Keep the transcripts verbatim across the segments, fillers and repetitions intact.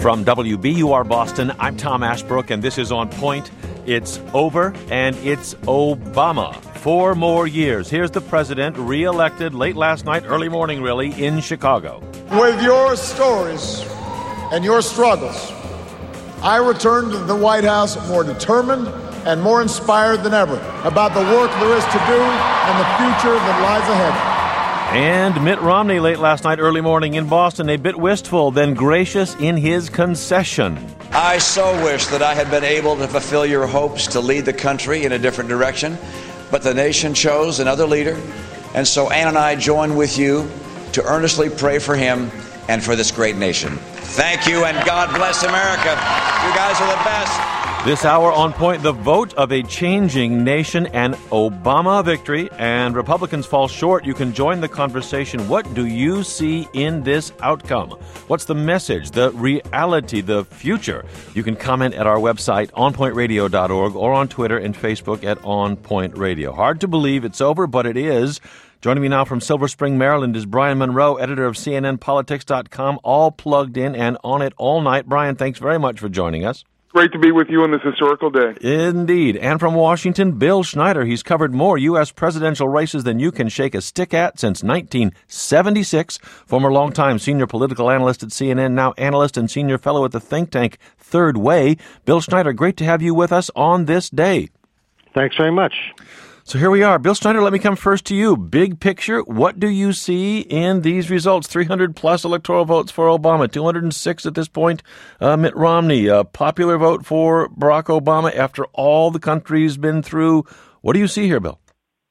From W B U R Boston, I'm Tom Ashbrook, and this is On Point. It's over, and it's Obama. Four more years. Here's the president, re-elected late last night, early morning, really, in Chicago. With your stories and your struggles, I return to the White House more determined and more inspired than ever about the work there is to do and the future that lies ahead. And Mitt Romney late last night, early morning in Boston, a bit wistful, then gracious in his concession. I so wish that I had been able to fulfill your hopes to lead the country in a different direction, but the nation chose another leader, and so Ann and I join with you to earnestly pray for him and for this great nation. Thank you, and God bless America. You guys are the best. This hour on Point, the vote of a changing nation, and Obama victory, and Republicans fall short. You can join the conversation. What do you see in this outcome? What's the message, the reality, the future? You can comment at our website, on point radio dot org, or on Twitter and Facebook at On Point Radio. Hard to believe it's over, but it is. Joining me now from Silver Spring, Maryland, is Brian Monroe, editor of C N N Politics dot com, all plugged in and on it all night. Brian, thanks very much for joining us. Great to be with you on this historical day. Indeed. And from Washington, Bill Schneider. He's covered more U S presidential races than you can shake a stick at since nineteen seventy-six. Former longtime senior political analyst at C N N, now analyst and senior fellow at the think tank Third Way. Bill Schneider, great to have you with us on this day. Thanks very much. So here we are. Bill Schneider, let me come first to you. Big picture, what do you see in these results? three hundred plus electoral votes for Obama, two hundred six at this point. Uh, Mitt Romney, a popular vote for Barack Obama after all the country's been through. What do you see here, Bill?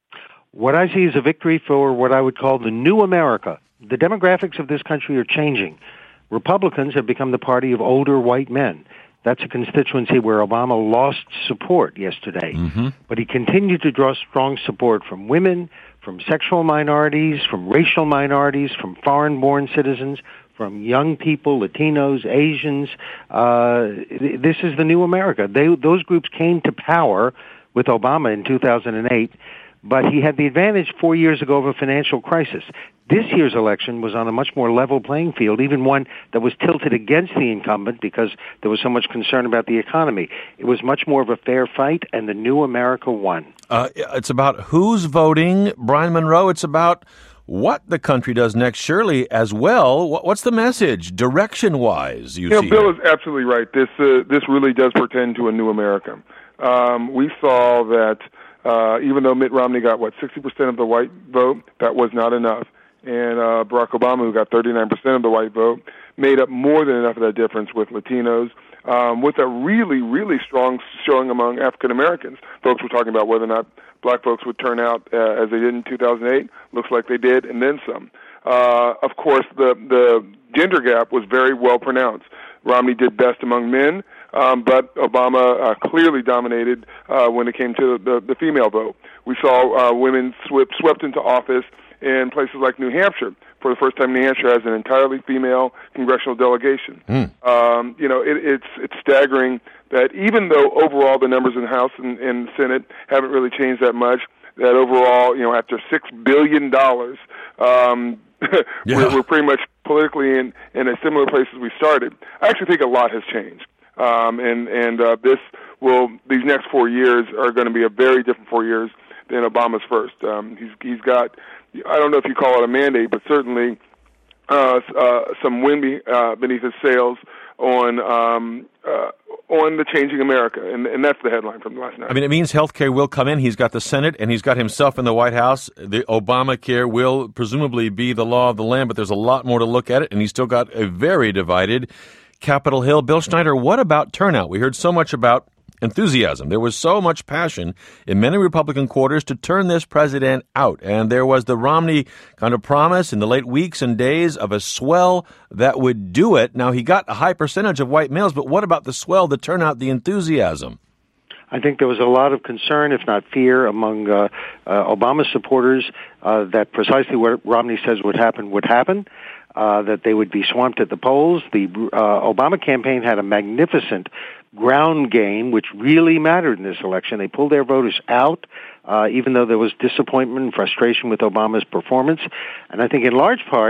What I see is a victory for what I would call the new America. The demographics of this country are changing. Republicans have become the party of older white men. That's a constituency where Obama lost support yesterday. Mm-hmm. But he continued to draw strong support from women, from sexual minorities, from racial minorities, from foreign-born citizens, from young people, Latinos, Asians. Uh, this is the new America. They, those groups came to power with Obama in two thousand eight, but he had the advantage four years ago of a financial crisis. This year's election was on a much more level playing field, even one that was tilted against the incumbent because there was so much concern about the economy. It was much more of a fair fight, and the new America won. Uh, it's about who's voting, Brian Monroe. It's about what the country does next, surely, as well. What's the message, direction-wise, you, you know, see? Bill here? is absolutely right. This uh, this really does portend to a new America. Um, we saw that uh, even though Mitt Romney got, what, sixty percent of the white vote, that was not enough. And uh, Barack Obama, who got thirty-nine percent of the white vote, made up more than enough of that difference with Latinos, um, with a really, really strong showing among African Americans. Folks were talking about whether or not black folks would turn out uh, as they did in two thousand eight. Looks like they did, and then some. Uh, of course, the, the gender gap was very well pronounced. Romney did best among men, um, but Obama uh, clearly dominated uh, when it came to the, the female vote. We saw uh, women swept, swept into office in places like New Hampshire. For the first time, New Hampshire has an entirely female congressional delegation. Mm. Um, you know, it, it's it's staggering that even though overall the numbers in the House and, and Senate haven't really changed that much, that overall, you know, after six billion dollars, um, yeah. we're, we're pretty much politically in, in a similar place as we started. I actually think a lot has changed. Um, and and uh, this will, these next four years are going to be a very different four years than Obama's first. Um, he's he's got, I don't know if you call it a mandate, but certainly uh, uh, some wind be, uh, beneath his sails on um, uh, on the changing America, and, and that's the headline from last night. I mean, it means health care will come in. He's got the Senate, and he's got himself in the White House. The Obamacare will presumably be the law of the land, but there's a lot more to look at it, and he's still got a very divided Capitol Hill. Bill Schneider, what about turnout? We heard so much about enthusiasm. There was so much passion in many Republican quarters to turn this president out. And there was the Romney kind of promise in the late weeks and days of a swell that would do it. Now, he got a high percentage of white males, but what about the swell, the turnout, the enthusiasm? I think there was a lot of concern, if not fear, among uh, uh, Obama supporters uh, that precisely what Romney says would happen would happen. Uh, that they would be swamped at the polls. The uh, Obama campaign had a magnificent ground game, which really mattered in this election. They pulled their voters out, uh, even though there was disappointment and frustration with Obama's performance. And I think in large part, uh,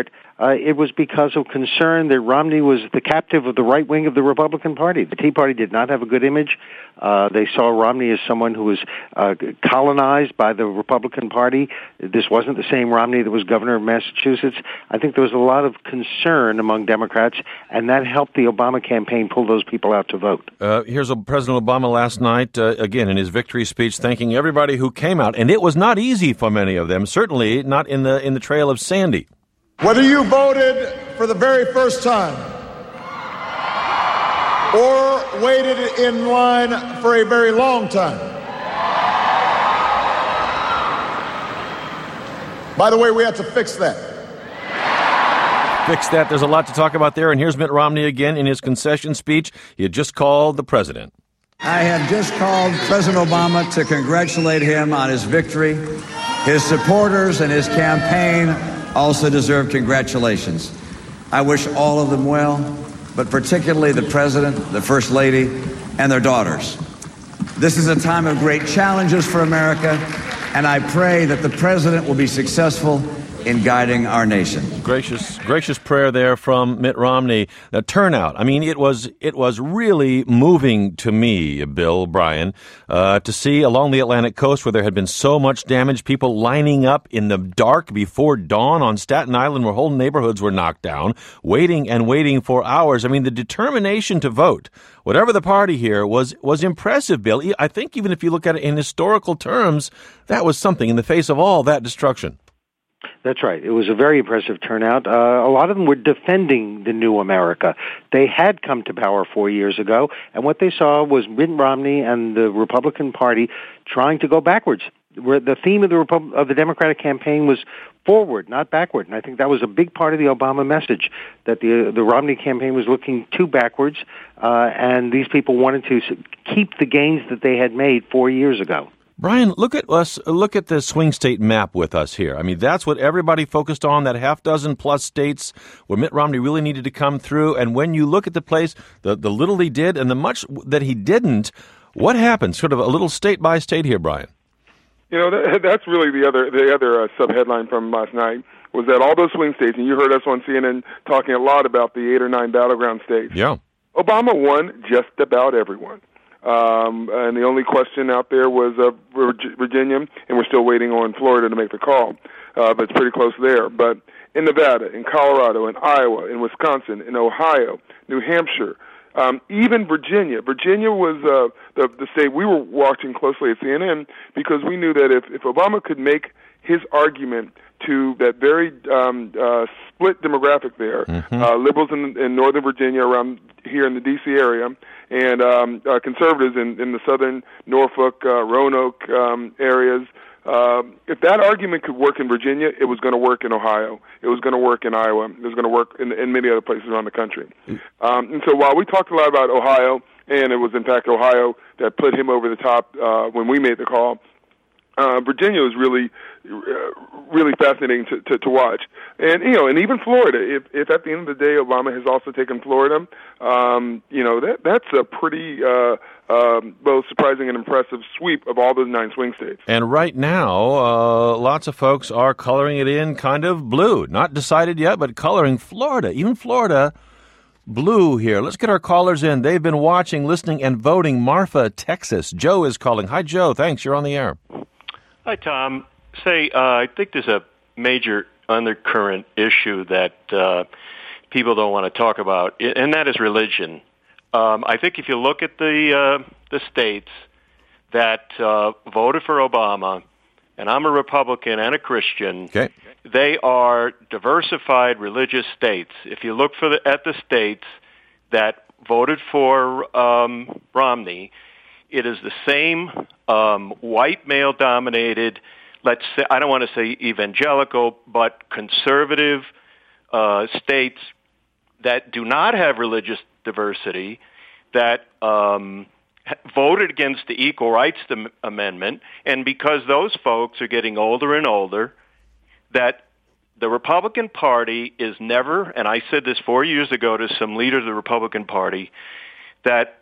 uh, it was because of concern that Romney was the captive of the right wing of the Republican Party. The Tea Party did not have a good image. Uh, they saw Romney as someone who was uh, colonized by the Republican Party. This wasn't the same Romney that was governor of Massachusetts. I think there was a lot of concern among Democrats, and that helped the Obama campaign pull those people out to vote. Uh, here's a President Obama last night, uh, again, in his victory speech, thanking everybody who came out. And it was not easy for many of them, certainly not in the in the trail of Sandy. Whether you voted for the very first time or waited in line for a very long time. By the way, we have to fix that. Fix that. There's a lot to talk about there. And here's Mitt Romney again in his concession speech. He had just called the president. I have just called President Obama to congratulate him on his victory. His supporters and his campaign also deserve congratulations. I wish all of them well, but particularly the president, the first lady, and their daughters. This is a time of great challenges for America, and I pray that the president will be successful in guiding our nation. Gracious, gracious prayer there from Mitt Romney. The turnout, I mean, it was it was really moving to me, Bill, Brian, uh, to see along the Atlantic coast where there had been so much damage, people lining up in the dark before dawn on Staten Island where whole neighborhoods were knocked down, waiting and waiting for hours. I mean, the determination to vote, whatever the party here, was was impressive, Bill. I think even if you look at it in historical terms, that was something in the face of all that destruction. That's right. It was a very impressive turnout. Uh, a lot of them were defending the new America. They had come to power four years ago, and what they saw was Mitt Romney and the Republican Party trying to go backwards. Where the theme of the Repub- of the Democratic campaign was forward, not backward. And I think that was a big part of the Obama message, that the the Romney campaign was looking too backwards, uh, and these people wanted to keep the gains that they had made four years ago. Brian, look at us. Look at the swing state map with us here. I mean, that's what everybody focused on, that half dozen plus states where Mitt Romney really needed to come through. And when you look at the place, the, the little he did and the much that he didn't, what happened? Sort of a little state by state here, Brian. You know, that, that's really the other the other uh, sub-headline from last night, was that all those swing states, and you heard us on C N N talking a lot about the eight or nine battleground states. Yeah. Obama won just about everyone. Um, and the only question out there was uh, Virginia, and we're still waiting on Florida to make the call. Uh, but it's pretty close there. But in Nevada, in Colorado, in Iowa, in Wisconsin, in Ohio, New Hampshire, um, even Virginia. Virginia was uh, the, the state we were watching closely at C N N because we knew that if, if Obama could make his argument to that very um, uh, split demographic there, mm-hmm. uh, liberals in, in Northern Virginia, around here in the D C area, and um, uh, conservatives in, in the southern Norfolk, uh, Roanoke um, areas. Uh, if that argument could work in Virginia, it was going to work in Ohio. It was going to work in Iowa. It was going to work in, in many other places around the country. Um, and so while we talked a lot about Ohio, and it was in fact Ohio that put him over the top uh, when we made the call, Uh, Virginia was really, uh, really fascinating to, to, to watch, and you know, and even Florida. If, if at the end of the day Obama has also taken Florida, um, you know, that that's a pretty uh, uh, both surprising and impressive sweep of all those nine swing states. And right now, uh, lots of folks are coloring it in kind of blue, not decided yet, but coloring Florida, even Florida. Blue here. Let's get our callers in. They've been watching, listening, and voting. Marfa, Texas. Joe is calling. Hi, Joe. Thanks. You're on the air. Hi, Tom. Say, uh, I think there's a major undercurrent issue that uh, people don't want to talk about, and that is religion. Um, I think if you look at the uh, the states that uh, voted for Obama, and I'm a Republican and a Christian, okay. They are diversified religious states. If you look for the, at the states that voted for um, Romney, it is the same um, white male-dominated, let's say, I don't want to say evangelical, but conservative uh, states that do not have religious diversity, that um, voted against the Equal Rights Amendment, and because those folks are getting older and older, that the Republican Party is never, and I said this four years ago to some leaders of the Republican Party, that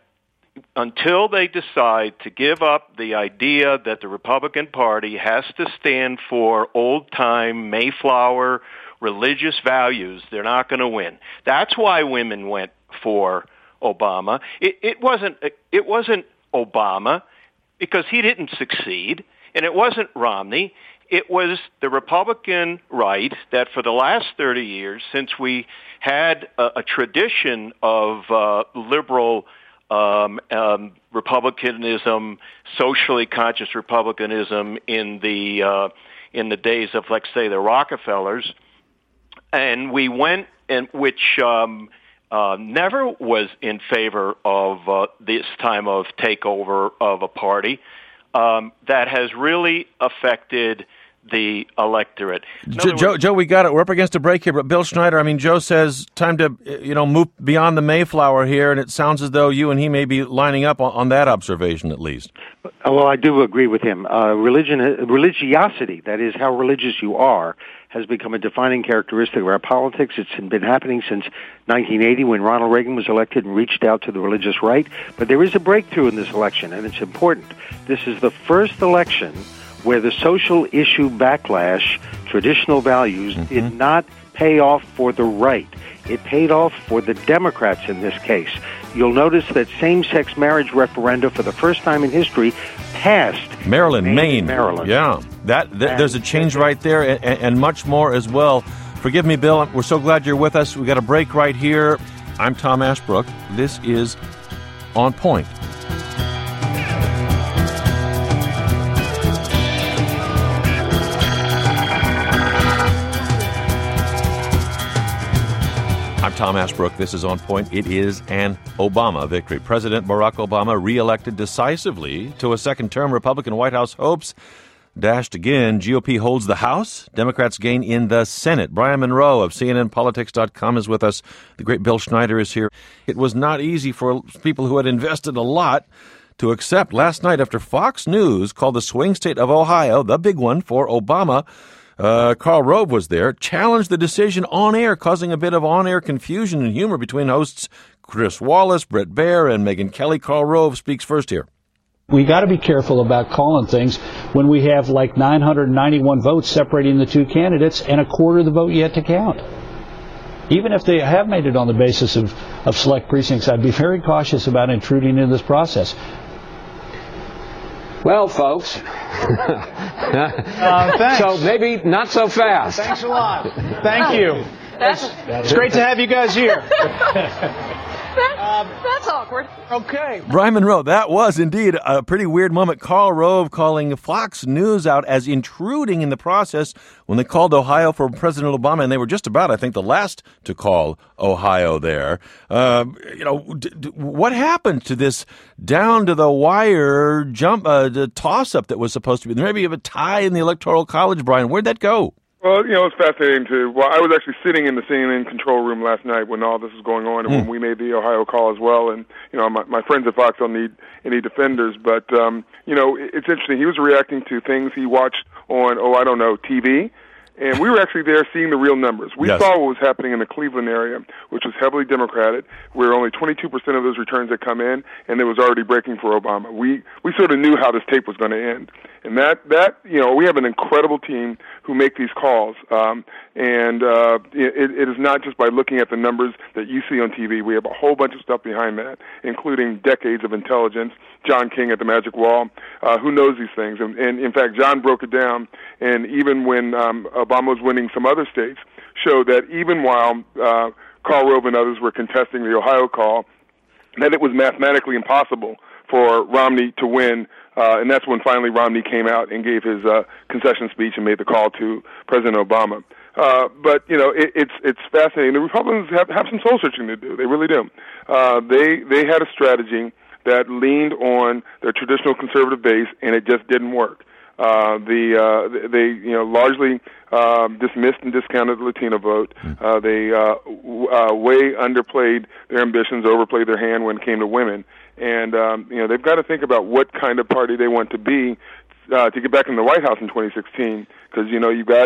until they decide to give up the idea that the Republican Party has to stand for old-time Mayflower religious values, they're not going to win. That's why women went for Obama. It, it wasn't. It wasn't Obama because he didn't succeed, and it wasn't Romney. It was the Republican right that for the last thirty years, since we had a, a tradition of uh, liberal um, um, republicanism, socially conscious republicanism in the uh, in the days of, let's say, the Rockefellers, and we went and which um, uh, never was in favor of uh, this time of takeover of a party um, that has really affected the electorate. Joe, Joe, Joe, we got it. We're up against a break here, but Bill Schneider, I mean, Joe says time to, you know, move beyond the Mayflower here, and it sounds as though you and he may be lining up on, on that observation, at least. Well, I do agree with him. Uh, religion, religiosity, that is how religious you are, has become a defining characteristic of our politics. It's been happening since nineteen eighty when Ronald Reagan was elected and reached out to the religious right. But there is a breakthrough in this election, and it's important. This is the first election where the social issue backlash, traditional values, mm-hmm. did not pay off for the right. It paid off for the Democrats in this case. You'll notice that same-sex marriage referenda for the first time in history passed. Maryland, Maine. Maine. Maryland. Yeah, that th- there's a change right there and, and much more as well. Forgive me, Bill. We're so glad you're with us. We got a break right here. I'm Tom Ashbrook. This is On Point. I'm Tom Ashbrook. This is On Point. It is an Obama victory. President Barack Obama reelected decisively to a second term. Republican White House hopes dashed again. G O P holds the House. Democrats gain in the Senate. Brian Monroe of C N N Politics dot com is with us. The great Bill Schneider is here. It was not easy for people who had invested a lot to accept last night after Fox News called the swing state of Ohio, the big one for Obama. Uh, Karl Rove was there, challenged the decision on air, causing a bit of on-air confusion and humor between hosts Chris Wallace, Bret Baier, and Megyn Kelly. Karl Rove speaks first here. We got to be careful about calling things when we have like nine hundred ninety-one votes separating the two candidates and a quarter of the vote yet to count. Even if they have made it on the basis of, of select precincts, I'd be very cautious about intruding into this process. Well, folks, uh, thanks. So maybe not so fast. Thanks a lot. Thank you. It's, it's great to have you guys here. Um, That's awkward. Okay. Brian Monroe, that was indeed a pretty weird moment. Karl Rove calling Fox News out as intruding in the process when they called Ohio for President Obama, and they were just about, I think, the last to call Ohio there. Uh, you know, d- d- what happened to this down-to-the-wire jump, uh, the toss-up that was supposed to be? There may be a tie in the Electoral College, Brian. Where'd that go? Well, you know, it's fascinating to. Well, I was actually sitting in the C N N control room last night when all this was going on, and mm. when we made the Ohio call as well. And you know, my, my friends at Fox don't need any defenders, but um, you know, it's interesting. He was reacting to things he watched on, oh, I don't know, T V. And we were actually there seeing the real numbers. We yes. saw what was happening in the Cleveland area, which was heavily Democratic, where only twenty-two percent of those returns had come in, and it was already breaking for Obama. We we sort of knew how this tape was going to end. And that, that you know, we have an incredible team who make these calls. Um, and uh, it, it is not just by looking at the numbers that you see on T V. We have a whole bunch of stuff behind that, including decades of intelligence. John King at the Magic Wall, uh, who knows these things. And, and, in fact, John broke it down, and even when um, Obama was winning some other states, showed that even while uh, Karl Rove and others were contesting the Ohio call, that it was mathematically impossible for Romney to win. Uh, and that's when finally Romney came out and gave his uh, concession speech and made the call to President Obama. Uh, but, you know, it, it's it's fascinating. The Republicans have, have some soul-searching to do. They really do. Uh, they they had a strategy that leaned on their traditional conservative base, and it just didn't work. Uh, the uh, they you know largely uh, dismissed and discounted the Latino vote. Uh, they uh, w- uh, way underplayed their ambitions, overplayed their hand when it came to women. And um, you know they've got to think about what kind of party they want to be uh, to get back in the White House in twenty sixteen. Because you know you've got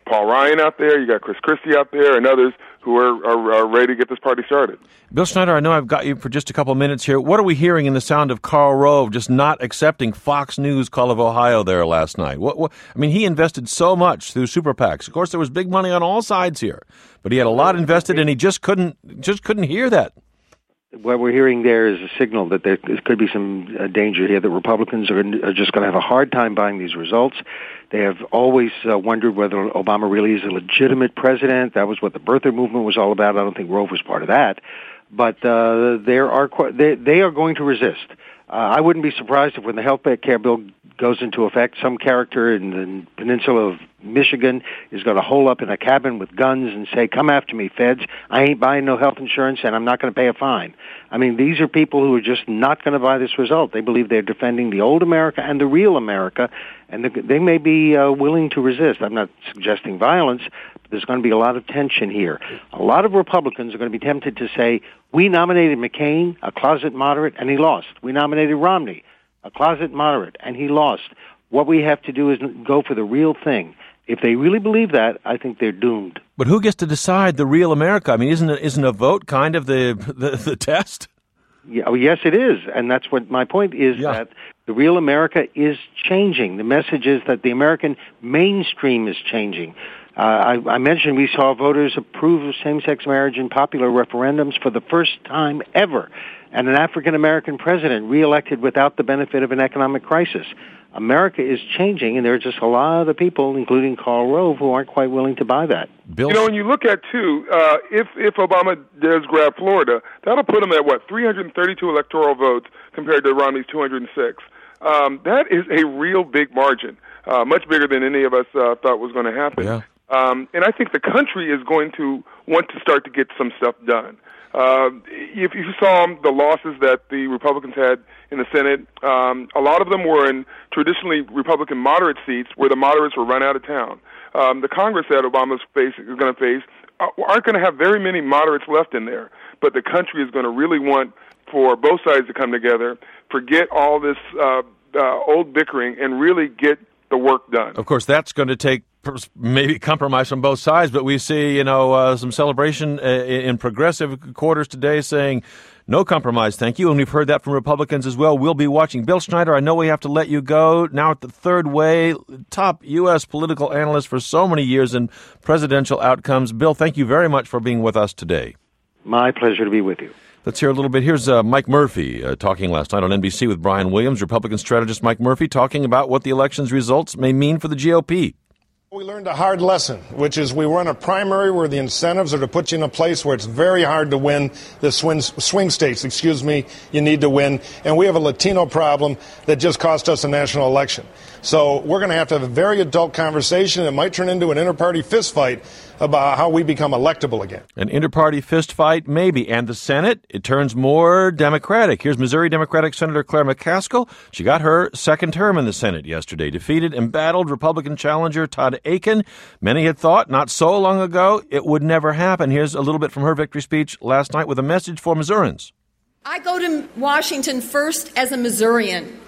Paul Ryan out there, you got Chris Christie out there, and others who are, are, are ready to get this party started. Bill Schneider, I know I've got you for just a couple of minutes here. What are we hearing in the sound of Karl Rove just not accepting Fox News Call of Ohio there last night? What, what I mean, he invested so much through super PACs. Of course, there was big money on all sides here, but he had a lot invested, and he just couldn't just couldn't hear that. What we're hearing there is a signal that there could be some uh, danger here, that Republicans are, are just going to have a hard time buying these results. They have always uh, wondered whether Obama really is a legitimate president. That was what the birther movement was all about. I don't think Rove was part of that. But uh, there are they, they are going to resist. Uh, I wouldn't be surprised if when the health care bill goes into effect, some character in the peninsula of Michigan is going to hole up in a cabin with guns and say, come after me, feds. I ain't buying no health insurance, and I'm not going to pay a fine. I mean, these are people who are just not going to buy this result. They believe they're defending the old America and the real America, and they may be uh, willing to resist. I'm not suggesting violence, but there's going to be a lot of tension here. A lot of Republicans are going to be tempted to say, we nominated McCain, a closet moderate, and he lost. We nominated Romney, a closet moderate, and he lost. What we have to do is go for the real thing. If they really believe that, I think they're doomed. But who gets to decide the real America? I mean, isn't a, isn't a vote kind of the the, the test? Yeah, oh, yes, it is, and that's what my point is, yeah. that the real America is changing. The message is that the American mainstream is changing. Uh, I, I mentioned we saw voters approve of same-sex marriage in popular referendums for the first time ever, and an African-American president reelected without the benefit of an economic crisis. America is changing, and there are just a lot of people, including Karl Rove, who aren't quite willing to buy that. Bill? You know, when you look at, too, uh, if, if Obama does grab Florida, that'll put him at, what, three hundred thirty-two electoral votes compared to Romney's two hundred six. Um, that is a real big margin, uh, much bigger than any of us uh, thought was going to happen. Yeah. Um, and I think the country is going to want to start to get some stuff done. Uh, if you saw the losses that the Republicans had in the Senate, um, a lot of them were in traditionally Republican moderate seats where the moderates were run out of town. Um, the Congress that Obama's face, is going to face aren't going to have very many moderates left in there, but the country is going to really want for both sides to come together, forget all this uh, uh, old bickering, and really get the work done. Of course, that's going to take maybe compromise from both sides, but we see, you know, uh, some celebration uh, in progressive quarters today saying no compromise, thank you. And we've heard that from Republicans as well. We'll be watching. Bill Schneider, I know we have to let you go. Now at the third way, top U S political analyst for so many years in presidential outcomes. Bill, thank you very much for being with us today. My pleasure to be with you. Let's hear a little bit. Here's uh, Mike Murphy uh, talking last night on N B C with Brian Williams, Republican strategist Mike Murphy, talking about what the election's results may mean for the G O P. We learned a hard lesson, which is we run a primary where the incentives are to put you in a place where it's very hard to win the swing, swing states, excuse me, you need to win. And we have a Latino problem that just cost us a national election. So we're going to have to have a very adult conversation. It might turn into an inter-party fistfight about how we become electable again. An inter-party fistfight, maybe. And the Senate, it turns more Democratic. Here's Missouri Democratic Senator Claire McCaskill. She got her second term in the Senate yesterday, defeated embattled Republican challenger Todd Akin. Many had thought not so long ago it would never happen. Here's a little bit from her victory speech last night with a message for Missourians. I go to Washington first as a Missourian.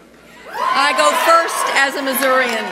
I go first as a Missourian.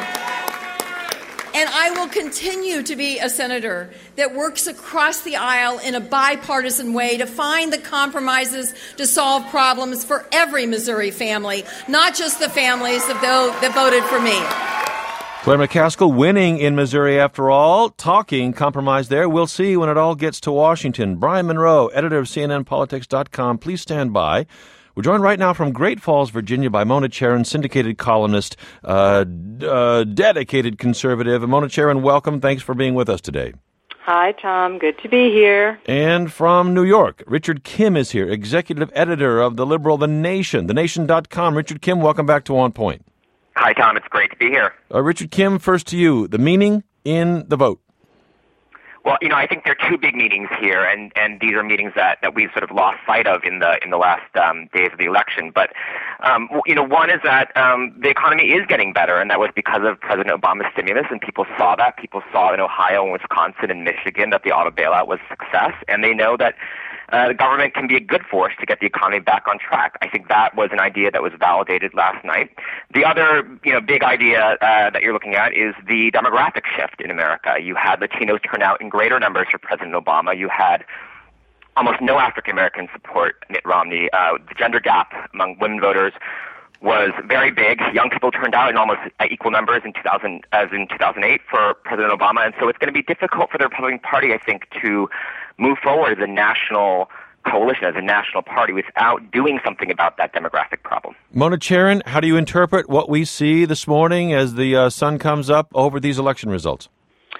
And I will continue to be a senator that works across the aisle in a bipartisan way to find the compromises to solve problems for every Missouri family, not just the families that, that voted for me. Claire McCaskill winning in Missouri after all, talking compromise there. We'll see when it all gets to Washington. Brian Monroe, editor of C N N Politics dot com. Please stand by. We're joined right now from Great Falls, Virginia, by Mona Charen, syndicated columnist, uh, uh, dedicated conservative. Mona Charen, welcome. Thanks for being with us today. Hi, Tom. Good to be here. And from New York, Richard Kim is here, executive editor of the liberal The Nation, the nation dot com. Richard Kim, welcome back to On Point. Hi, Tom. It's great to be here. Uh, Richard Kim, first to you. The meaning in the vote. Well, you know, I think there are two big meetings here, and, and these are meetings that, that we've sort of lost sight of in the in the last um, days of the election. But, um, you know, one is that um, the economy is getting better, and that was because of President Obama's stimulus, and people saw that. People saw in Ohio and Wisconsin and Michigan that the auto bailout was a success, and they know that uh, the government can be a good force to get the economy back on track. I think that was an idea that was validated last night. The other, you know, big idea uh, that you're looking at is the demographic shift in America. You had Latinos turn out in greater numbers for President Obama. You had almost no African American support Mitt Romney. Uh, the gender gap among women voters was very big. Young people turned out in almost equal numbers in two thousand as in two thousand eight for President Obama, and so it's going to be difficult for the Republican Party, I think, to move forward as a national coalition, as a national party, without doing something about that demographic problem. Mona Charen, how do you interpret what we see this morning as the uh, sun comes up over these election results?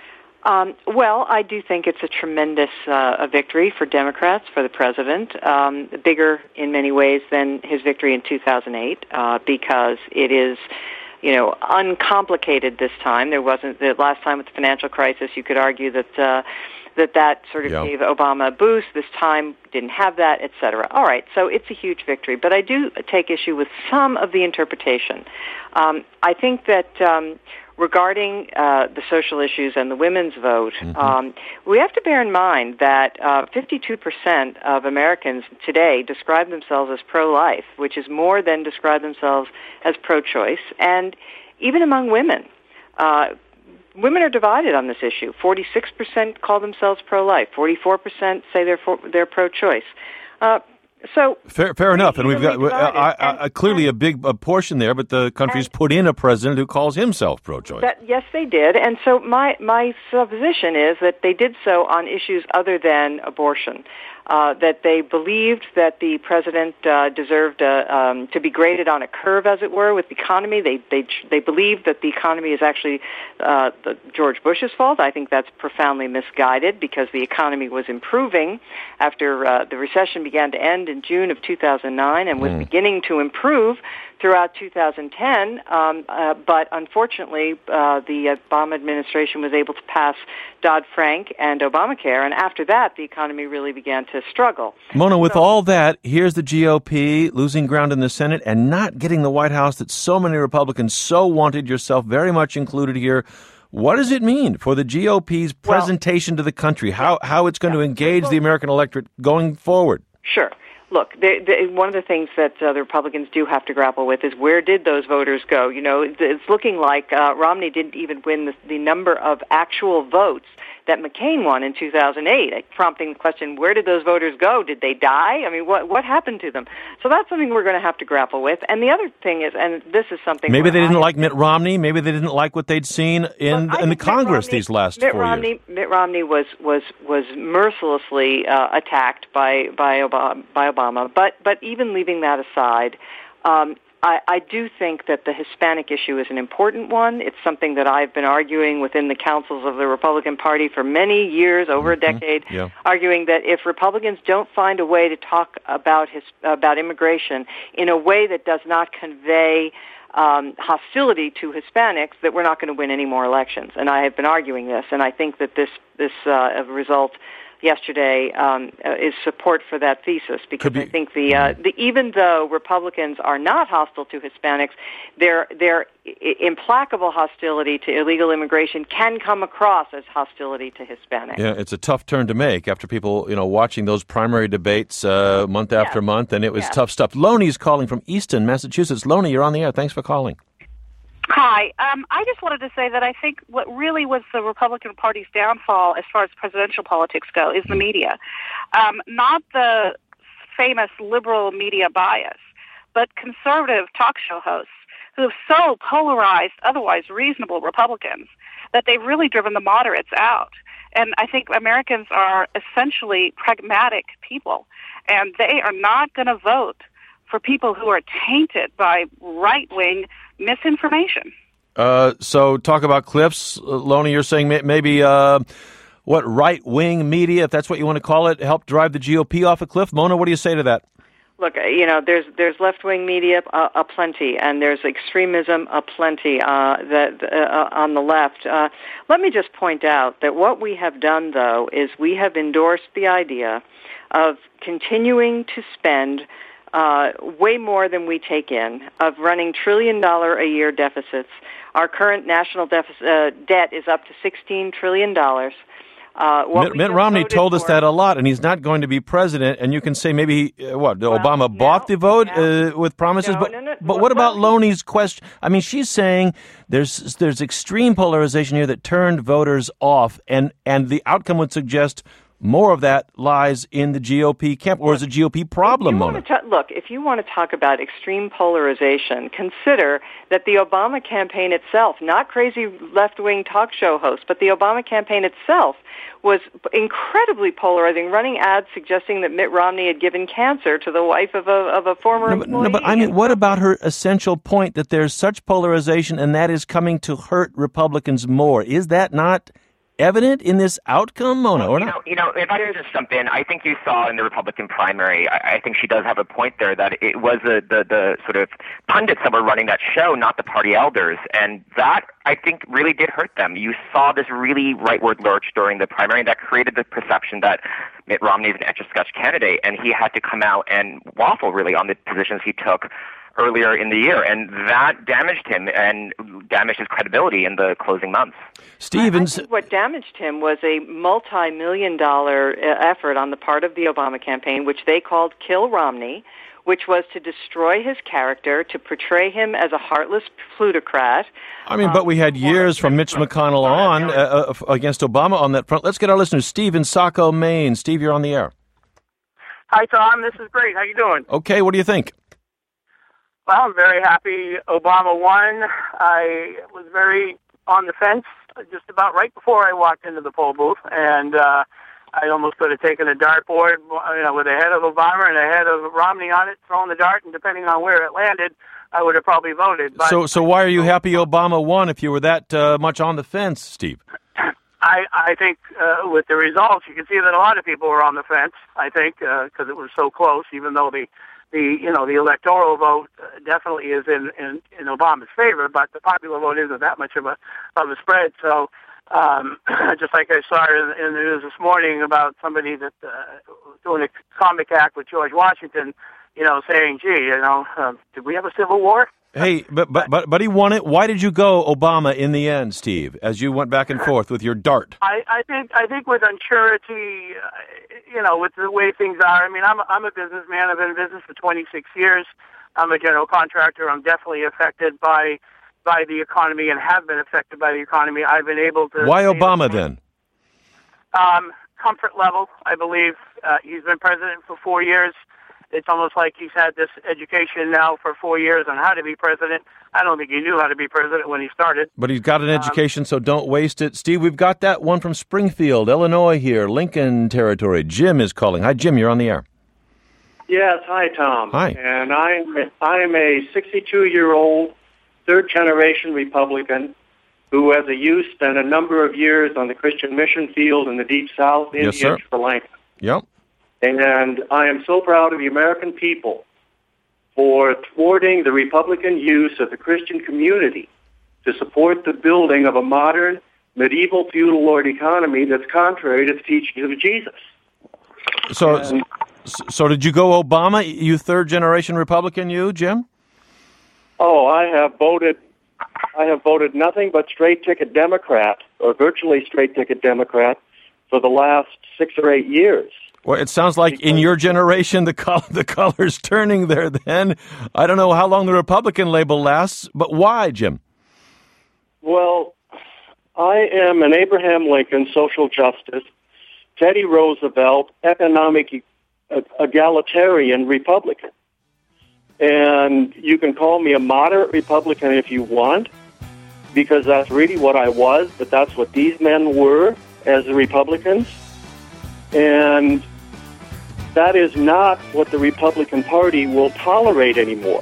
Um, well, I do think it's a tremendous uh, a victory for Democrats, for the president, um, bigger in many ways than his victory in two thousand eight, uh, because it is, you know, uncomplicated this time. There wasn't, the last time with the financial crisis, you could argue that uh, that that sort of yeah. gave Obama a boost. This time didn't have that, et cetera. All right, so it's a huge victory. But I do take issue with some of the interpretation. Um, I think that um, regarding uh, the social issues and the women's vote, mm-hmm. um, we have to bear in mind that uh, fifty-two percent of Americans today describe themselves as pro-life, which is more than describe themselves as pro-choice. And even among women, uh, women are divided on this issue. forty-six percent call themselves pro-life. forty-four percent say they're for, they're pro-choice. Uh, so fair, fair enough, and we've got uh, I, I, clearly a big a portion there. But the country's and, put in a president who calls himself pro-choice. That, yes, they did, and so my my supposition is that they did so on issues other than abortion. Uh, that they believed that the president uh, deserved uh, um, to be graded on a curve, as it were, with the economy. They they they believed that the economy is actually uh, the George Bush's fault. I think that's profoundly misguided because the economy was improving after uh, the recession began to end in June of two thousand nine and was mm. beginning to improve throughout two thousand ten. Um, uh, but unfortunately, uh, the Obama administration was able to pass Dodd-Frank and Obamacare, and after that, the economy really began to struggle. Mona, with so, all that, here's the G O P losing ground in the Senate and not getting the White House that so many Republicans so wanted, yourself very much included here. What does it mean for the G O P's presentation well, to the country, how, how it's going yeah. to engage well, the American electorate going forward? Sure. Look, they, they, one of the things that uh, the Republicans do have to grapple with is where did those voters go? You know, it's looking like uh, Romney didn't even win the, the number of actual votes that McCain won in two thousand eight, prompting the question, where did those voters go? Did they die? I mean, what what happened to them? So that's something we're going to have to grapple with. And the other thing is, and this is something... Maybe they didn't I, like Mitt Romney. Maybe they didn't like what they'd seen in, in the Congress Romney, these last Mitt four Romney, years. Mitt Romney was was was mercilessly uh, attacked by by Obama, by Obama. But but even leaving that aside, um, I, I do think that the Hispanic issue is an important one. It's something that I've been arguing within the councils of the Republican Party for many years, over mm-hmm. a decade, yeah. arguing that if Republicans don't find a way to talk about his, about immigration in a way that does not convey um, hostility to Hispanics, that we're not going to win any more elections. And I have been arguing this, and I think that this this uh, result yesterday um, uh, is support for that thesis, because be, I think the, uh, the even though Republicans are not hostile to Hispanics, their their implacable hostility to illegal immigration can come across as hostility to Hispanics. Yeah, it's a tough turn to make after people, you know, watching those primary debates uh, month yes. after month, and it was yes. tough stuff. Loney's calling from Easton, Massachusetts. Loney, you're on the air. Thanks for calling. Hi. Um, I just wanted to say that I think what really was the Republican Party's downfall as far as presidential politics go is the media. Um, not the famous liberal media bias, but conservative talk show hosts who have so polarized otherwise reasonable Republicans that they've really driven the moderates out. And I think Americans are essentially pragmatic people, and they are not going to vote for people who are tainted by right-wing misinformation. Uh, so talk about cliffs. Uh, Loney, you're saying may- maybe uh, what right-wing media, if that's what you want to call it, helped drive the G O P off a cliff? Mona, what do you say to that? Look, you know, there's there's left-wing media uh, aplenty, and there's extremism aplenty uh, that uh, on the left. Uh, let me just point out that what we have done, though, is we have endorsed the idea of continuing to spend Uh, way more than we take in, of running trillion dollar a year deficits. Our current national deficit, uh, debt is up to sixteen trillion dollars. Uh, what Mitt, we Mitt just Romney voted told us for- that a lot, and he's not going to be president. And you can say maybe, he, uh, what, Well, Obama no, bought the vote no. uh, with promises? No, but no, no. but Well, what about well, Loney's question? I mean, she's saying there's there's extreme polarization here that turned voters off, and, and the outcome would suggest more of that lies in the G O P camp, or is a G O P problem, You Mona? want to ta- look, if you want to talk about extreme polarization, consider that the Obama campaign itself, not crazy left-wing talk show hosts, but the Obama campaign itself was incredibly polarizing, running ads suggesting that Mitt Romney had given cancer to the wife of a, of a former No, but, employee. no, but I mean, what about her essential point that there's such polarization and that is coming to hurt Republicans more? Is that not evident in this outcome, Mona, or you not? know, you know, if I could just jump in, I think you saw in the Republican primary, I, I think she does have a point there that it was the, the, the sort of pundits that were running that show, not the party elders. And that, I think, really did hurt them. You saw this really rightward lurch during the primary that created the perception that Mitt Romney is an etch-a-sketch candidate, and he had to come out and waffle, really, on the positions he took earlier in the year, and that damaged him and damaged his credibility in the closing months. Stevens, I think what damaged him was a multi-million dollar effort on the part of the Obama campaign, which they called Kill Romney, which was to destroy his character, to portray him as a heartless plutocrat. I mean, but we had years from Mitch McConnell on uh, uh, against Obama on that front. Let's get our listeners. Steve in Saco, Maine. Steve, you're on the air. Hi, Tom. This is great. How you doing? Okay, what do you think? Well, I'm very happy Obama won. I was very on the fence just about right before I walked into the poll booth, and uh, I almost could have taken a dartboard, you know, with a head of Obama and a head of Romney on it, thrown the dart, and depending on where it landed, I would have probably voted. But So, so why are you happy Obama won if you were that uh, much on the fence, Steve? I, I think uh, with the results, you can see that a lot of people were on the fence, I think, because uh, it was so close, even though the The you know the electoral vote definitely is in, in, in Obama's favor, but the popular vote isn't that much of a of a spread. So um, just like I saw in, in the news this morning about somebody that uh, doing a comic act with George Washington, you know, saying, "Gee, you know, uh, did we have a civil war?" Hey, but, but but but he won it. Why did you go Obama in the end, Steve, as you went back and forth with your dart? I, I think I think with unsurety, uh, you know, with the way things are. I mean, I'm a, I'm a businessman. I've been in business for twenty-six years. I'm a general contractor. I'm definitely affected by by the economy and have been affected by the economy. I've been able to. Why Obama then? Um, comfort level, I believe. Uh, he's been president for four years. It's almost like he's had this education now for four years on how to be president. I don't think he knew how to be president when he started. But he's got an education, um, so don't waste it. Steve, we've got that one from Springfield, Illinois here, Lincoln territory. Jim is calling. Hi, Jim, you're on the air. Yes, hi, Tom. Hi. And I'm, I'm a sixty-two-year-old, third-generation Republican who, as a youth, spent a number of years on the Christian mission field in the Deep South, India, Yes, sir. and Sri Lanka. Yep. And I am so proud of the American people for thwarting the Republican use of the Christian community to support the building of a modern, medieval feudal lord economy that's contrary to the teachings of Jesus. So, And- so did you go Obama, you third-generation Republican, you, Jim? Oh, I have voted. I have voted nothing but straight-ticket Democrat, or virtually straight-ticket Democrat, for the last six or eight years. Well, it sounds like in your generation the col- the color's turning there then. I don't know how long the Republican label lasts, but why, Jim? Well, I am an Abraham Lincoln social justice, Teddy Roosevelt economic e- egalitarian Republican. And you can call me a moderate Republican if you want, because that's really what I was, but that's what these men were as Republicans. And that is not what the Republican Party will tolerate anymore.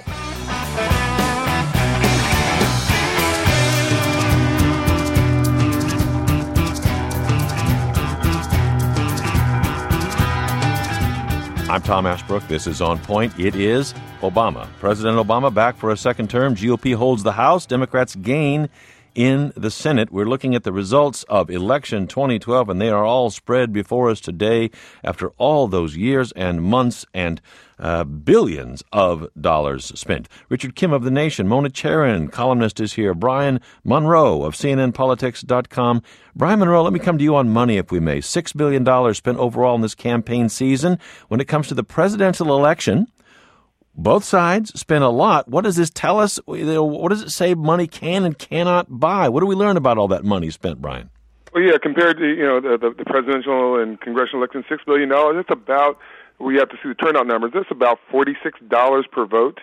I'm Tom Ashbrook. This is On Point. It is Obama. President Obama back for a second term. G O P holds the House. Democrats gain in the Senate. We're looking at the results of election twenty twelve, and they are all spread before us today after all those years and months and uh, billions of dollars spent. Richard Kim of The Nation, Mona Charen, columnist, is here. Brian Monroe of C N N Politics dot com. Brian Monroe, let me come to you on money, if we may. Six billion dollars spent overall in this campaign season. When it comes to the presidential election, both sides spend a lot. What does this tell us? What does it say money can and cannot buy? What do we learn about all that money spent, Brian? Well, yeah, compared to, you know, the, the, the presidential and congressional elections, six billion dollars, that's about, we have to see the turnout numbers, that's about forty-six dollars per vote.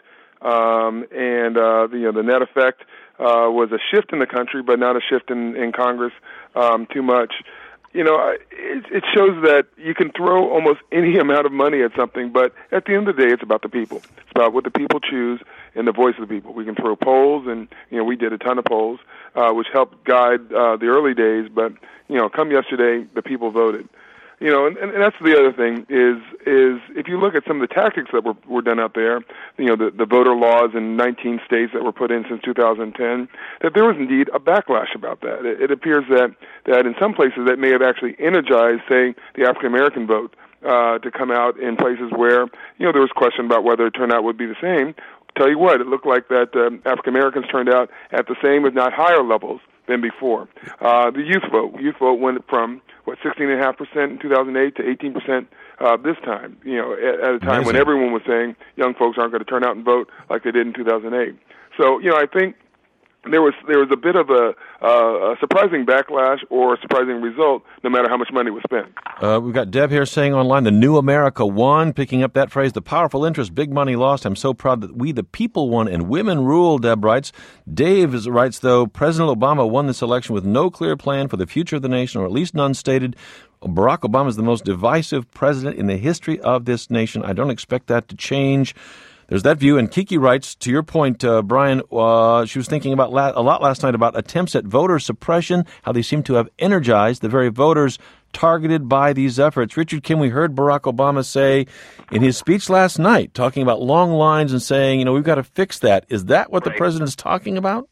Um, and, uh, the, you know, the net effect uh, was a shift in the country, but not a shift in, in Congress um, too much. You know, it, it shows that you can throw almost any amount of money at something, but at the end of the day, it's about the people. It's about what the people choose and the voice of the people. We can throw polls, and, you know, we did a ton of polls, uh, which helped guide uh, the early days, but, you know, come yesterday, the people voted. You know, and, and that's the other thing is is if you look at some of the tactics that were, were done out there, you know, the, the voter laws in nineteen states that were put in since two thousand ten, that there was indeed a backlash about that. It, it appears that, that in some places that may have actually energized, say, the African-American vote uh, to come out in places where, you know, there was question about whether turnout would be the same. Tell you what, it looked like that um, African-Americans turned out at the same, if not higher levels than before. Uh, the youth vote, youth vote went from, what, sixteen point five percent in two thousand eight to eighteen percent uh, this time, you know, at, at a time Amazing. When everyone was saying young folks aren't going to turn out and vote like they did in two thousand eight. So, you know, I think there was there was a bit of a, uh, a surprising backlash or a surprising result, no matter how much money was spent. Uh, we've got Deb here saying online, the new America won, picking up that phrase, the powerful interest, big money lost. I'm so proud that we, the people, won and women rule, Deb writes. Dave is, writes, though, President Obama won this election with no clear plan for the future of the nation, or at least none stated. Barack Obama is the most divisive president in the history of this nation. I don't expect that to change. There's that view. And Kiki writes, to your point, uh, Brian, uh, she was thinking about la- a lot last night about attempts at voter suppression, how they seem to have energized the very voters targeted by these efforts. Richard Kim, we heard Barack Obama say in his speech last night, talking about long lines and saying, you know, we've got to fix that. Is that what right. the president is talking about?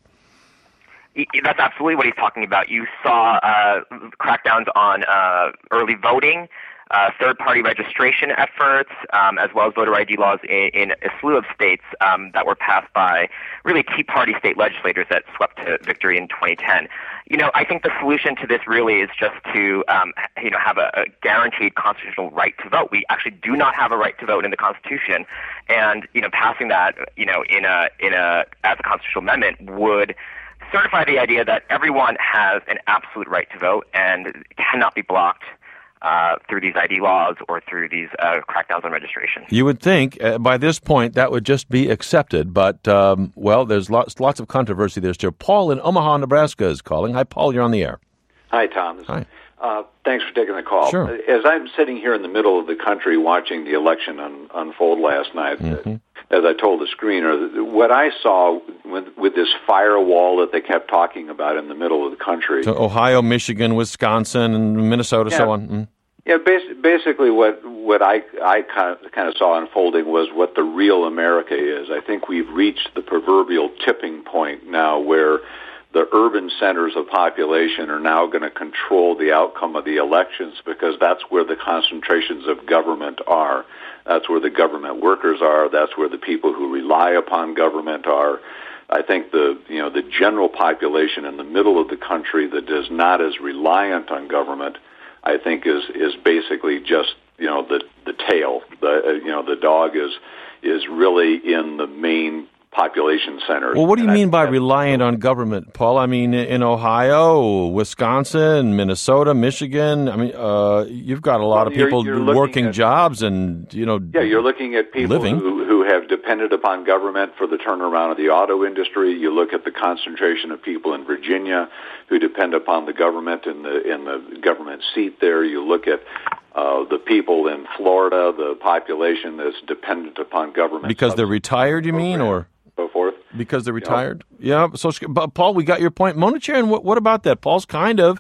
That's absolutely what he's talking about. You saw uh, crackdowns on uh, early voting, uh, third-party registration efforts, um, as well as voter I D laws in, in a slew of states um, that were passed by really Tea Party state legislators that swept to victory in twenty ten. You know, I think the solution to this really is just to, um, you know, have a, a guaranteed constitutional right to vote. We actually do not have a right to vote in the Constitution, and you know, passing that, you know, in a in a as a constitutional amendment would certify the idea that everyone has an absolute right to vote and cannot be blocked uh, through these I D laws or through these uh, crackdowns on registration. You would think uh, by this point that would just be accepted, but, um, well, there's lots, lots of controversy there still. Paul in Omaha, Nebraska is calling. Hi, Paul, you're on the air. Hi, Tom. Hi. Uh, thanks for taking the call. Sure. As I'm sitting here in the middle of the country watching the election un- unfold last night, mm-hmm. as I told the screener, what I saw with, with this firewall that they kept talking about in the middle of the country. So Ohio, Michigan, Wisconsin, and Minnesota, yeah. so on. Mm. Yeah, bas- basically what what I I kind of, kind of saw unfolding was what the real America is. I think we've reached the proverbial tipping point now where the urban centers of population are now going to control the outcome of the elections because that's where the concentrations of government are. That's where the government workers are. That's where the people who rely upon government are. I think the you know the general population in the middle of the country that is not as reliant on government, I think is is basically just you know the the tail. The you know the dog is is really in the main population centers. Well, what do you and mean I, by reliant on government, Paul? I mean, in Ohio, Wisconsin, Minnesota, Michigan, I mean, uh, you've got a lot well, of people you're, you're working at, jobs and, you know, yeah, you're looking at people living. who, who have depended upon government for the turnaround of the auto industry. You look at the concentration of people in Virginia who depend upon the government in the in the government seat there. You look at Uh, the people in Florida, the population that's dependent upon government. Because they're retired, you mean, or? So forth. Because they're retired? You know? Yeah. So, but Paul, we got your point. Mona Charen, what, what about that? Paul's kind of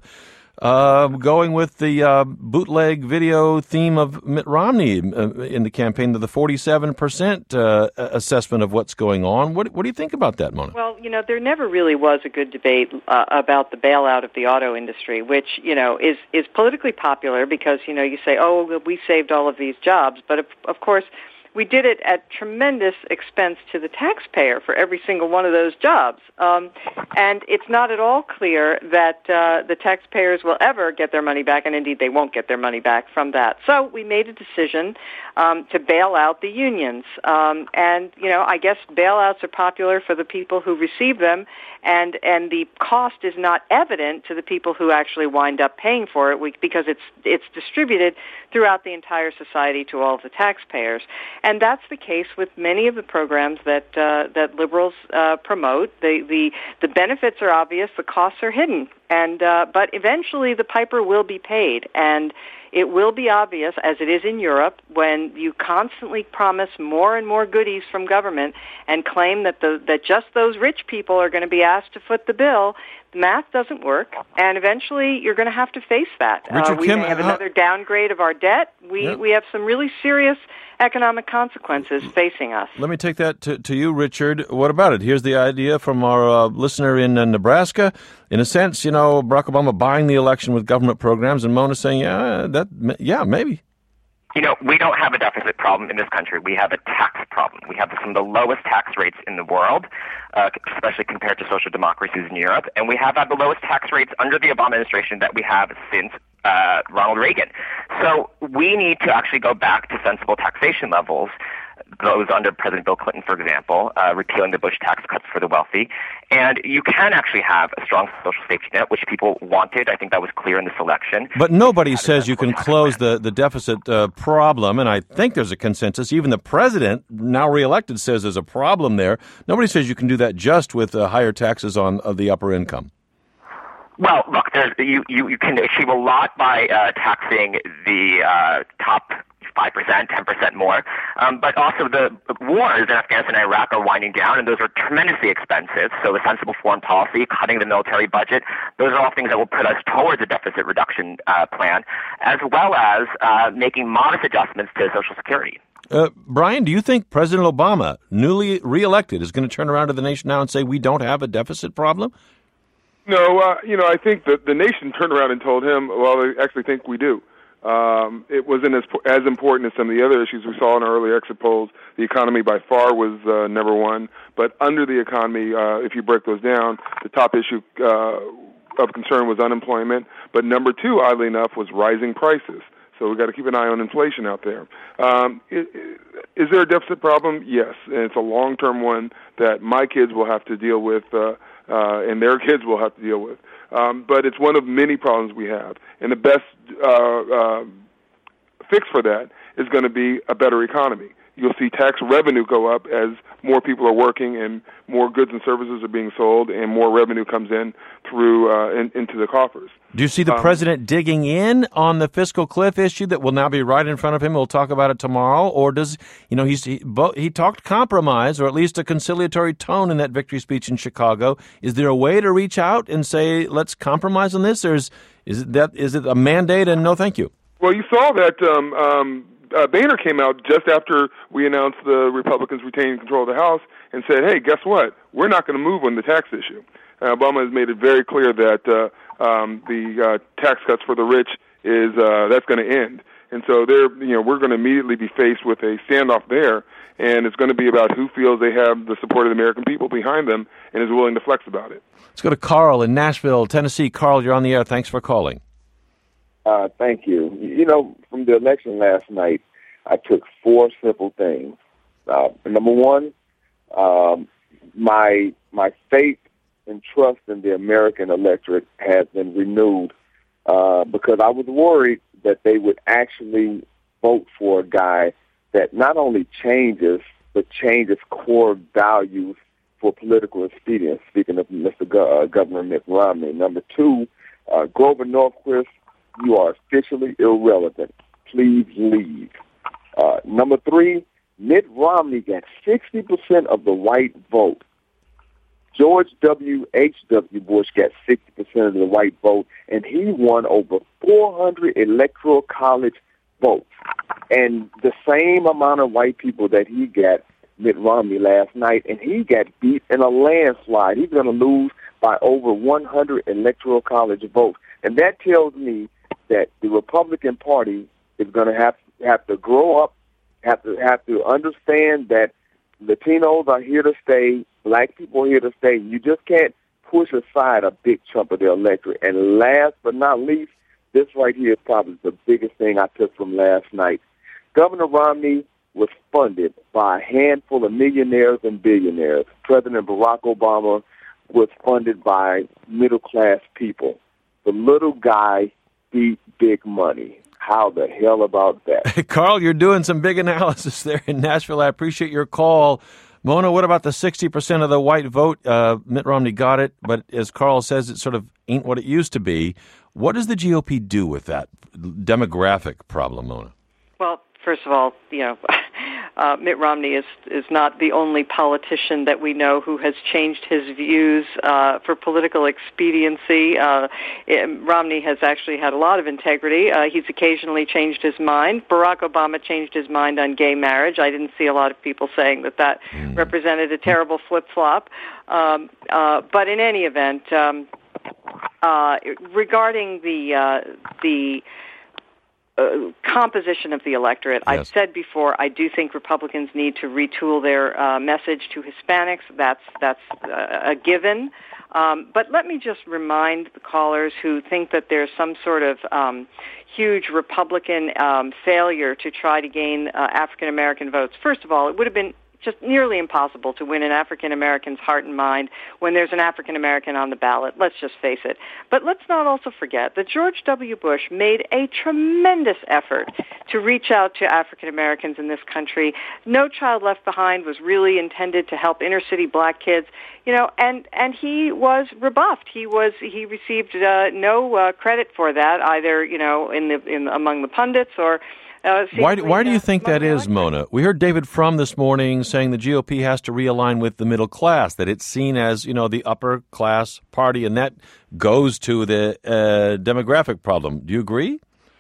uh, going with the uh, bootleg video theme of Mitt Romney uh, in the campaign to the forty-seven percent uh, assessment of what's going on. What, what do you think about that, Mona? Well, you know, there never really was a good debate uh, about the bailout of the auto industry, which, you know, is, is politically popular because, you know, you say, oh, we saved all of these jobs. But, of, of course, we did it at tremendous expense to the taxpayer for every single one of those jobs. Um, and it's not at all clear that uh, the taxpayers will ever get their money back, and indeed they won't get their money back from that. So we made a decision um, to bail out the unions. Um, and, you know, I guess bailouts are popular for the people who receive them, and, and the cost is not evident to the people who actually wind up paying for it because it's, it's distributed throughout the entire society to all of the taxpayers. And that's the case with many of the programs that uh, that liberals uh, promote. The, the the benefits are obvious, the costs are hidden, and uh, but eventually the piper will be paid, and it will be obvious, as it is in Europe, when you constantly promise more and more goodies from government and claim that the that just those rich people are going to be asked to foot the bill. The math doesn't work, and eventually you're going to have to face that. Richard uh, we Kim, may have how- another downgrade of our debt. We Yep. we have some really serious economic consequences facing us. Let me take that to, to you, Richard. What about it? Here's the idea from our uh, listener in uh, Nebraska. In a sense, you know, Barack Obama buying the election with government programs, and Mona saying, yeah, that, yeah, maybe. You know, we don't have a deficit problem in this country. We have a tax problem. We have some of the lowest tax rates in the world, uh, especially compared to social democracies in Europe. And we have had the lowest tax rates under the Obama administration that we have since uh, Ronald Reagan. So we need to actually go back to sensible taxation levels, those under President Bill Clinton, for example, uh, repealing the Bush tax cuts for the wealthy. And you can actually have a strong social safety net, which people wanted. I think that was clear in this election. But nobody says you can close the, the deficit uh, problem, and I think there's a consensus. Even the president, now reelected, says there's a problem there. Nobody says you can do that just with uh, higher taxes on uh, the upper income. Well, look, there's, you, you, you can achieve a lot by uh, taxing the uh, top five percent, ten percent more. Um, but also the wars in Afghanistan and Iraq are winding down, and those are tremendously expensive. So a sensible foreign policy, cutting the military budget, those are all things that will put us towards a deficit reduction uh, plan, as well as uh, making modest adjustments to Social Security. Uh, Brian, do you think President Obama, newly reelected, is going to turn around to the nation now and say we don't have a deficit problem? No, uh, you know, I think that the nation turned around and told him, well, I actually think we do. Um, it wasn't as as important as some of the other issues we saw in our early exit polls. The economy by far was uh, number one, but under the economy, uh, if you break those down, the top issue uh, of concern was unemployment, but number two, oddly enough, was rising prices. So we've got to keep an eye on inflation out there. Um, it, is there a deficit problem? Yes, and it's a long-term one that my kids will have to deal with, uh, uh, and their kids will have to deal with. Um, but it's one of many problems we have. And the best uh, uh, fix for that is going to be a better economy. You'll see tax revenue go up as more people are working and more goods and services are being sold and more revenue comes in through uh, in, into the coffers. Do you see the Um, president digging in on the fiscal cliff issue that will now be right in front of him? We'll talk about it tomorrow. Or does, you know, he's, he, bo- he talked compromise or at least a conciliatory tone in that victory speech in Chicago. Is there a way to reach out and say, let's compromise on this? Or is, is, it, that, is it a mandate and no thank you? Well, you saw that um, um, uh, Boehner came out just after we announced the Republicans retaining control of the House and said, hey, guess what? We're not going to move on the tax issue. Uh, Obama has made it very clear that uh, um, the uh, tax cuts for the rich is uh, that's going to end. And so they're, you know, we're going to immediately be faced with a standoff there, and it's going to be about who feels they have the support of the American people behind them and is willing to flex about it. Let's go to Carl in Nashville, Tennessee. Carl, you're on the air. Thanks for calling. Uh, thank you. You know, from the election last night, I took four simple things. Uh, number one, um, my my faith and trust in the American electorate has been renewed uh, because I was worried that they would actually vote for a guy that not only changes, but changes core values for political expedience, speaking of Mister Go- uh, Governor Mitt Romney. Number two, uh, Grover Norquist, you are officially irrelevant. Please leave. Uh, number three, Mitt Romney got sixty percent of the white vote. George W. H W. Bush got sixty percent of the white vote, and he won over four hundred electoral college votes. And the same amount of white people that he got, Mitt Romney last night, and he got beat in a landslide. He's going to lose by over one hundred electoral college votes. And that tells me that the Republican Party is going to have have to grow up, have to have to understand that Latinos are here to stay, black people are here to stay. You just can't push aside a big chunk of the electorate. And last but not least, this right here is probably the biggest thing I took from last night. Governor Romney was funded by a handful of millionaires and billionaires. President Barack Obama was funded by middle-class people. The little guy beat big money. How the hell about that? Carl, you're doing some big analysis there in Nashville. I appreciate your call. Mona, what about the sixty percent of the white vote? Uh, Mitt Romney got it, but as Carl says, it sort of ain't what it used to be. What does the G O P do with that demographic problem, Mona? Well, first of all, you know, uh, Mitt Romney is is not the only politician that we know who has changed his views uh, for political expediency. Uh, Romney has actually had a lot of integrity. Uh, he's occasionally changed his mind. Barack Obama changed his mind on gay marriage. I didn't see a lot of people saying that that mm. represented a terrible flip-flop. Um, uh, but in any event, um, uh, regarding the uh, the Uh, composition of the electorate. Yes. I've said before, I do think Republicans need to retool their uh, message to Hispanics. That's that's uh, a given. Um, but let me just remind the callers who think that there's some sort of um, huge Republican um, failure to try to gain uh, African American votes. First of all, it would have been just nearly impossible to win an African American's heart and mind when there's an African American on the ballot. Let's just face it. But let's not also forget that George W. Bush made a tremendous effort to reach out to African Americans in this country. No Child Left Behind was really intended to help inner city black kids, you know, and and he was rebuffed. He was he received uh, no uh, credit for that, either, you know, in the in among the pundits or Uh, why do, why do you think that is, Mona? We heard David Frum this morning saying the G O P has to realign with the middle class, that it's seen as, you know, the upper class party, and that goes to the uh, demographic problem. Do you agree?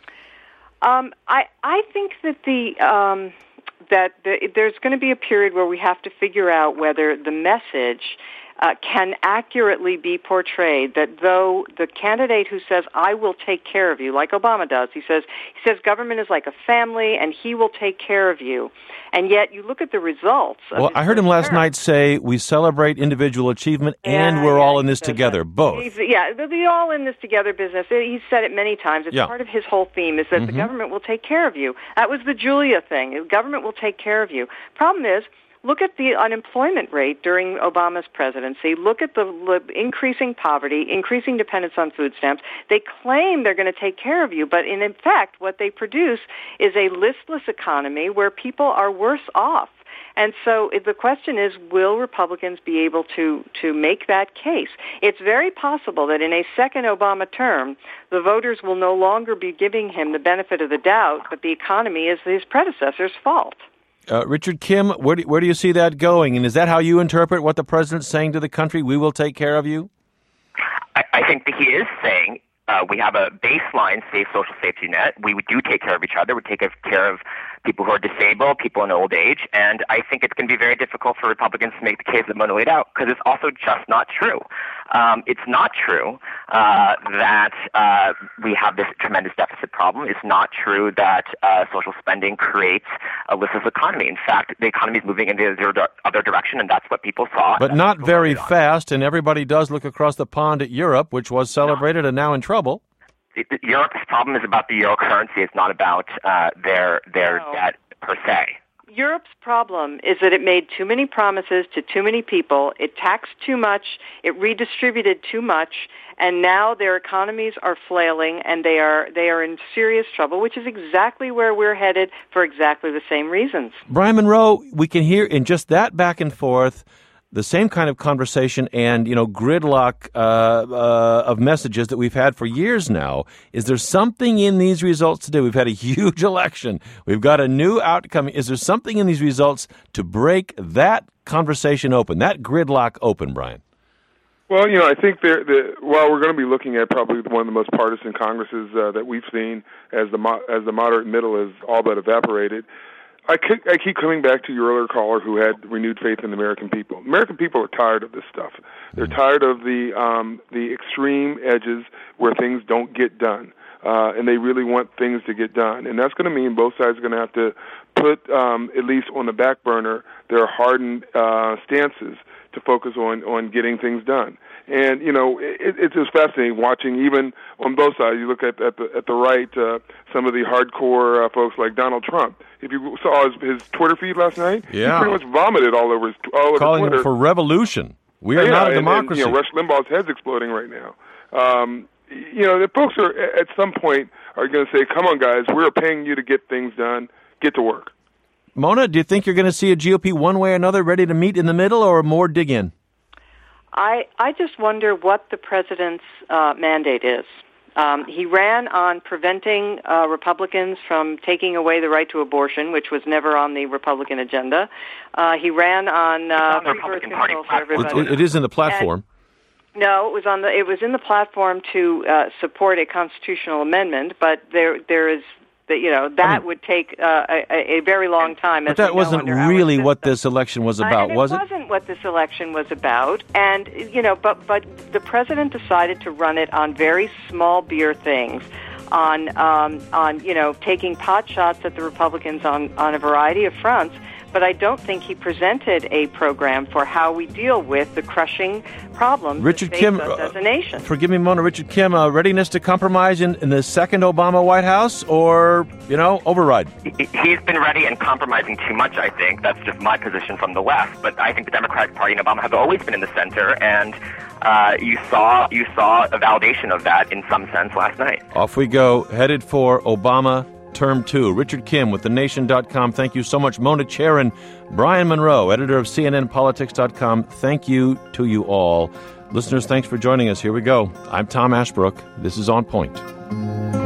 Um, I I think that the um, that the, there's going to be a period where we have to figure out whether the message Uh, can accurately be portrayed, that though the candidate who says, I will take care of you, like Obama does, he says, he says government is like a family and he will take care of you. And yet you look at the results. Of well, I heard him last term. night say, we celebrate individual achievement and yeah, we're yeah, all in this together, that. both. He's, yeah, the, the all in this together business. He's said it many times. It's yeah. part of his whole theme is that mm-hmm. the government will take care of you. That was the Julia thing. The government will take care of you. Problem is, look at the unemployment rate during Obama's presidency. Look at the increasing poverty, increasing dependence on food stamps. They claim they're going to take care of you, but in effect, what they produce is a listless economy where people are worse off. And so the question is, will Republicans be able to, to make that case? It's very possible that in a second Obama term, the voters will no longer be giving him the benefit of the doubt, but the economy is his predecessor's fault. Uh, Richard Kim, where do, where do you see that going? And is that how you interpret what the president's saying to the country? We will take care of you? I, I think that he is saying uh, we have a baseline safe social safety net. We do take care of each other. We take care of people who are disabled, people in old age. And I think it's going to be very difficult for Republicans to make the case that Mona laid out, because it's also just not true. Um, it's not true uh, that uh, we have this tremendous deficit problem. It's not true that uh, social spending creates a listless economy. In fact, the economy is moving in the other direction, and that's what people saw. But not very fast, and everybody does look across the pond at Europe, which was celebrated no. and now in trouble. Europe's problem is about the euro currency. It's not about uh, their their no. debt per se. Europe's problem is that it made too many promises to too many people. It taxed too much. It redistributed too much. And now their economies are flailing, and they are they are in serious trouble, which is exactly where we're headed for exactly the same reasons. Brian Monroe, we can hear in just that back and forth the same kind of conversation and, you know, gridlock uh, uh, of messages that we've had for years now. Is there something in these results today? We've had a huge election. We've got a new outcome. Is there something in these results to break that conversation open, that gridlock open, Brian? Well, you know, I think there, the, while we're going to be looking at probably one of the most partisan Congresses uh, that we've seen as the mo- as the moderate middle has all but evaporated, I, keep, I keep coming back to your earlier caller who had renewed faith in the American people. American people are tired of this stuff. They're tired of the um, the extreme edges where things don't get done. Uh, and they really want things to get done. And that's going to mean both sides are going to have to put, um, at least on the back burner, their hardened uh, stances to focus on, on getting things done. And, you know, it, it's just fascinating watching even on both sides. You look at, at, the, at the right, uh, some of the hardcore uh, folks like Donald Trump. If you saw his, his Twitter feed last night, yeah. he pretty much vomited all over his all over Calling Twitter. for revolution. We are yeah, not a and, democracy. And, you know, Rush Limbaugh's head's exploding right now. Um, you know, the folks are at some point are going to say, come on, guys, we're paying you to get things done. Get to work. Mona, do you think you're going to see a G O P one way or another ready to meet in the middle or more dig in? I, I just wonder what the president's uh, mandate is. Um, he ran on preventing uh, Republicans from taking away the right to abortion, which was never on the Republican agenda. Uh, he ran on, uh, on the Republican Party platform. It, it is in the platform. And, no, it was on the. It was in the platform to uh, support a constitutional amendment, but there there is. That, you know, that I mean, would take uh, a, a very long time. But as that wasn't really what this election was about, uh, was it? It wasn't what this election was about. And, you know, but, but the president decided to run it on very small beer things, on, um, on you know, taking pot shots at the Republicans on, on a variety of fronts. But I don't think he presented a program for how we deal with the crushing problems Richard that face Kim, us as a nation. Uh, forgive me, Mona. Richard Kim, uh, readiness to compromise in, in the second Obama White House, or you know, override? He's been ready and compromising too much. I think that's just my position from the left. But I think the Democratic Party and Obama have always been in the center, and uh, you saw you saw a validation of that in some sense last night. Off we go, headed for Obama Term two. Richard Kim with the nation dot com. Thank you so much. Mona Charen, Brian Monroe, editor of C N N politics dot com. Thank you to you all. Listeners, thanks for joining us. Here we go. I'm Tom Ashbrook. This is On Point.